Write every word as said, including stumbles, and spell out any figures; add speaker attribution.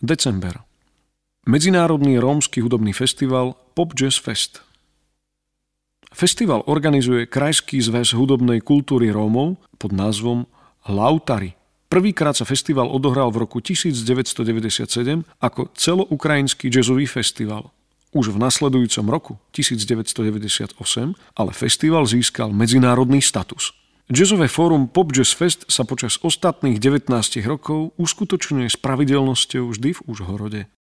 Speaker 1: December. Medzinárodný rómsky hudobný festival Pop Jazz Fest. Festival organizuje Krajský zväz hudobnej kultúry Rómov pod názvom Lautari. Prvýkrát sa festival odohral v roku devätnásťstodeväťdesiatsedem ako celoukrajinský jazzový festival. Už v nasledujúcom roku devätnásťstodeväťdesiatosem ale festival získal medzinárodný status. Jazzové fórum Pop Jazz Fest sa počas ostatných devätnásť rokov uskutočňuje s pravidelnosťou vždy v Užhorode.